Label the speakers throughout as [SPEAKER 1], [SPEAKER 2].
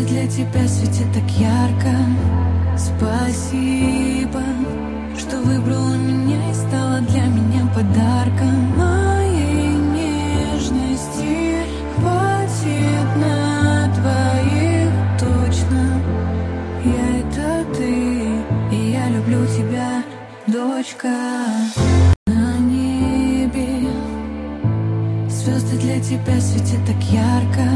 [SPEAKER 1] Звезды для тебя светят так ярко. Спасибо, что выбрала меня и стала для меня подарком. Моей нежности хватит на двоих точно. Я это ты, и я люблю тебя, дочка. На небе звезды для тебя светят так ярко.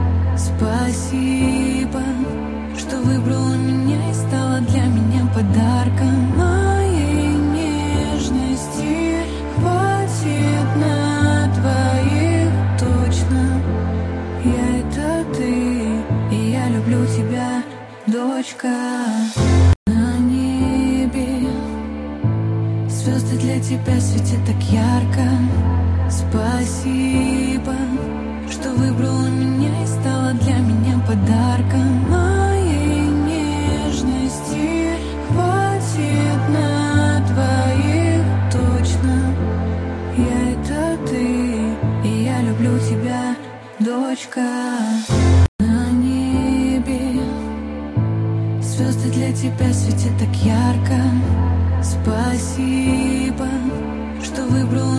[SPEAKER 1] Спасибо, что выбрала меня и стала для меня подарком. Моей нежности хватит на двоих точно. Я это ты, и я люблю тебя, дочка. На небе звезды для тебя светят так ярко. Спасибо, что выбрала меня и стала для меня подарком. Моей нежности хватит на двоих точно. Я это ты, и я люблю тебя, дочка. На небе звезды для тебя светят так ярко. Спасибо, что выбрала